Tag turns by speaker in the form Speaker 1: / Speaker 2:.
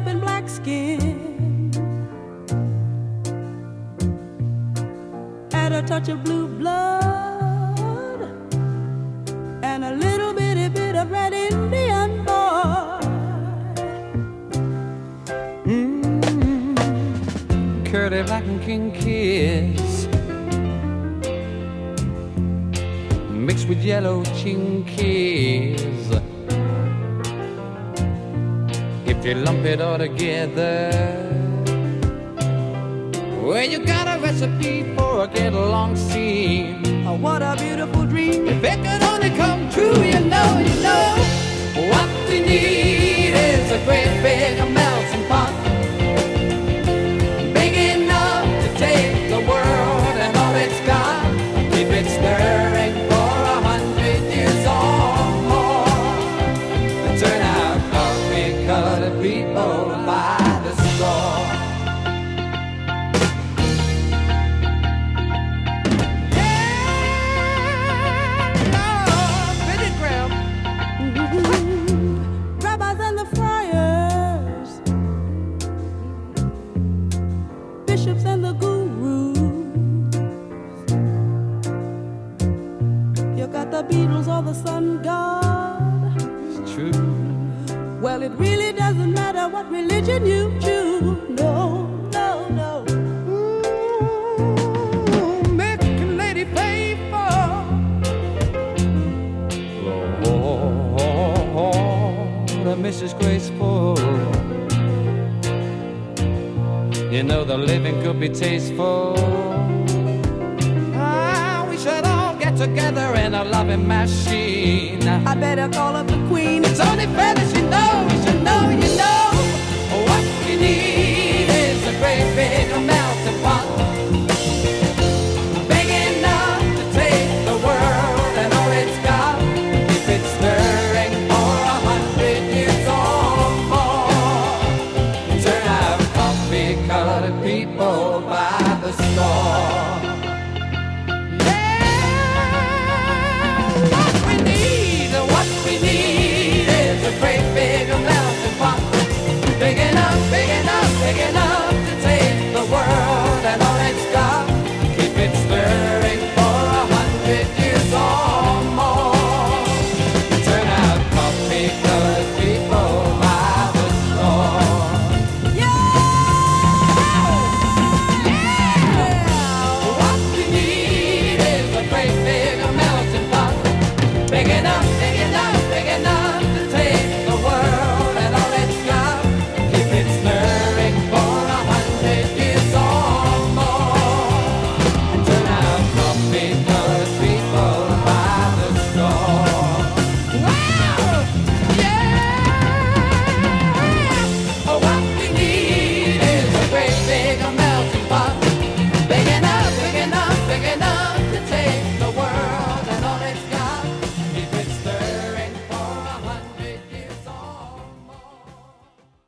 Speaker 1: up in black skin, had a touch of blue blood, and a little bitty bit of red Indian boy.
Speaker 2: Curly black and king kiss mixed with yellow chinkies. If you lump it all together, well, you got a recipe for a get along scene.
Speaker 1: Oh, what a beautiful dream.
Speaker 2: If it could only come true, you know, what we need is a great big melting pot, big enough to take the world and all it's got, keep it stirring for 100 years or more, and turn out coffee-colored people by the score.
Speaker 1: Rabbis and the friars, bishops and the gurus. You got the Beatles or the sun god.
Speaker 2: It's true.
Speaker 1: Well, it really doesn't matter what religion you choose. No, no, no.
Speaker 2: American lady pay for the Mrs. Graceful. You know the living could be tasteful. We should all get together in a loving machine.
Speaker 1: I better call up the queen.
Speaker 2: It's only fair to